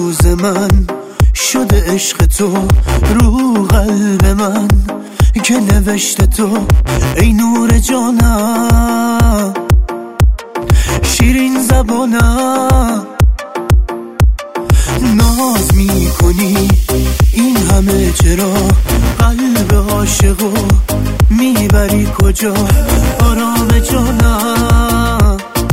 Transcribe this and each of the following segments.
روز من شده عشق تو رو قلب من که نوشته تو ای نور جانم، شیرین زبانم. ناز میکنی این همه چرا، قلب عاشقو میبری کجا؟ آرام جانم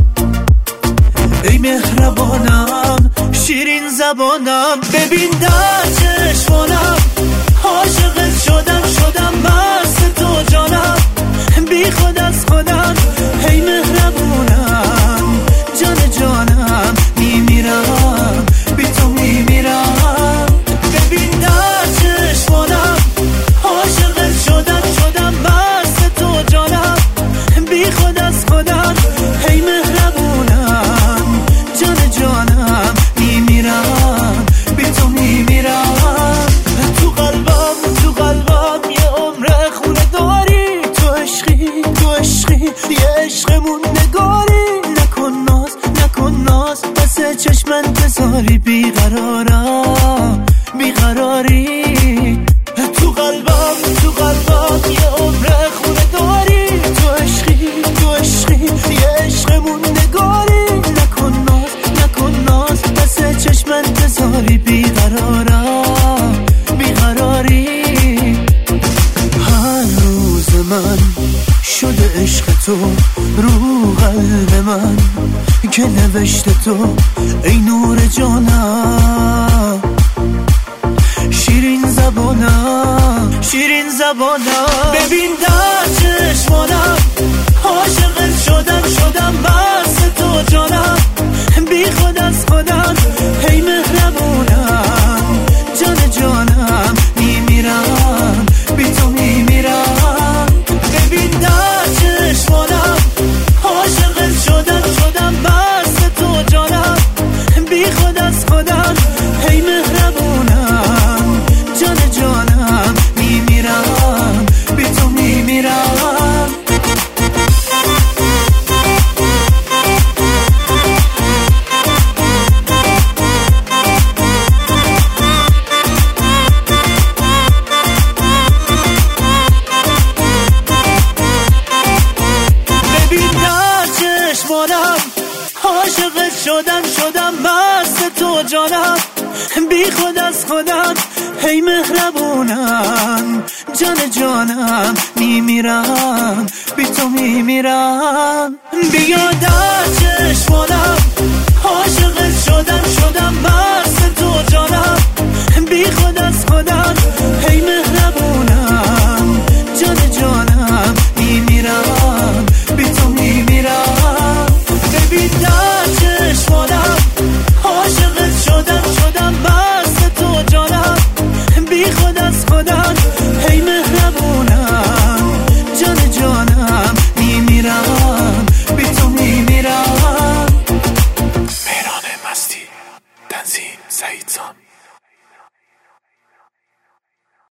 ای مهربانم، شیرین زبانم. ببین در چشمانم عاشقت شدم مست تو جانم، بی خود از خودم ای مهربونم، جان جانم میمیرم بی تو میمیرم. ببین در چشمانم عاشقت شدم مست تو جانم، بی خود از خودم ای مهربونم، جان جانم میمیرم بی تو میمیرم. تو قلبم یه عمر خونه داری، تو عشقی یه عشقمون نگاری. نکن ناز بس چشمن بذاری، بیقراری. تو قلبم یه عمر خونه داری، تو عشقی یه عشقمون نگاری. نکن ناز بس چشمن بذاری، بیقراری. هر روز من شده عشق تو رو قلب من که نوشته تو ای نور جانم، شیرین زبانم. ببین در چشمانم عاشقت شدم مست تو جانم، بی خود از خودم ای مهربونم، جان جانم میمیرم بی تو میمیرم. ببین در چشمانم عاشقت شدم مست تو جانم، بی خود از خودم ای مهربونم، جان جانم میمیرم بی تو میمیرم. عاشقت شدم مست تو جانم، بی خود از خودم ای مهربونم، جان جانم میمیرم بی تو میمیرم. بیا در چشم